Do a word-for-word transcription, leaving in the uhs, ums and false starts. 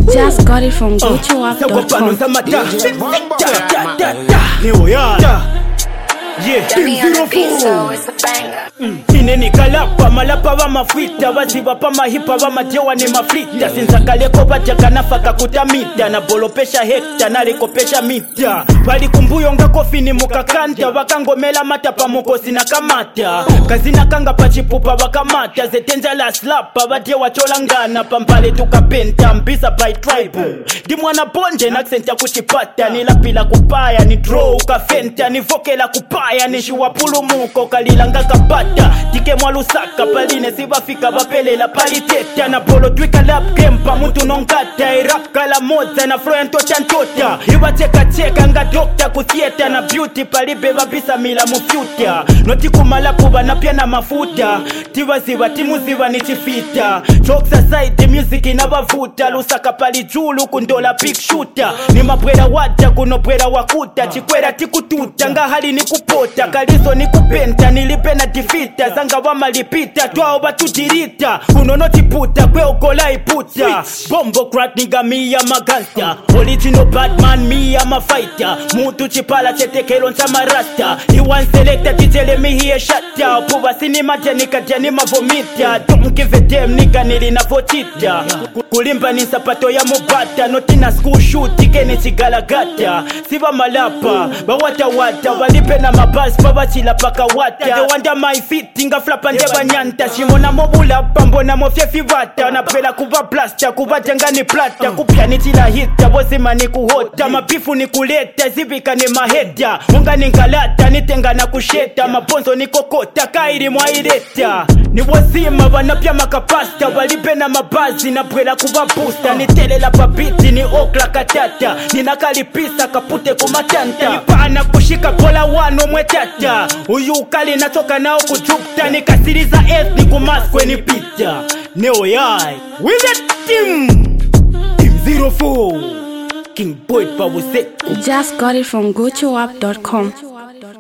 Just got it from Gucci Wap dot com. Yeah, zero four. Ineni kalapa malapa wa mafita waziba pa mahipa wa majewa ni maflita sinza kaleko bajaga nafaka kutamita na bolopesha hekta na lekopesha mita wali kumbuyo nga kofi ni mukakanta wakangomela mata pa mukosi na kamata kazina kanga pachipupa wakamata zetenza la slapa wajewa cholangana pampale tukapenta mbisa by tribe di mwana bonje na accent ya kuchipata ni lapila kupaya ni draw ukafenta ni vokela kupaya ni shuwa pulu muko kalilanga kapata tike mwalusaka paline sibafika bapelela paliteta na polo twika lap game pa mutu nongata irap kala moza na flow ntota ntota iwa cheka cheka nga dokta kusieta na beauty palibe babisa mila mufyuta noti kumala kuba na pia na mafuta tiwa ziwa timu ziwa ni chifita jokes aside music inabavuta lusaka pali julu kundola big shooter ni mabwera waja kuno bwera wakuta chikwera tikututa nga hali ni kupota kalizo ni kupenta nilipe na tifita zanga wa malipita twao batutirita kunono tiputa kwe okola iputa bombo crack niga miya magasta original Batman miya mafighter mutu chipala chetekelo nchama rasta iwan selecta titele mihiye shata puwa sinima janika janima vomita don't give a damn niga nilina votita kulimba ni sapato ya mubata notina school shoot ikeni chigalagata siva malapa bawata wata walipe na mabasi babachila paka wata they wonder my feet inga flapa ndeba nyanta shimona mobula pambona mofyefi vata napela kuva plasta kuva jangani plata kupya ni chila hita bozima ni kuhota mapifu ni kuleta zivika ni maheda unga ni ngalata nitenga na kusheta maponzo ni kokota kairi mwaireta ni wazima wanapya makapasta walipe na mabazi na pwela kuva booster ni telela papiti ni okla katata ninakalipisa kapute kumatanta nipana kushika kola wano mwetata uyu ukali natoka nao kujukta nikasiriza S ni kumaskwe ni pita Neo yai with that team Team zero four King Boy Pawuse. Just got it from Gucci Wap dot com.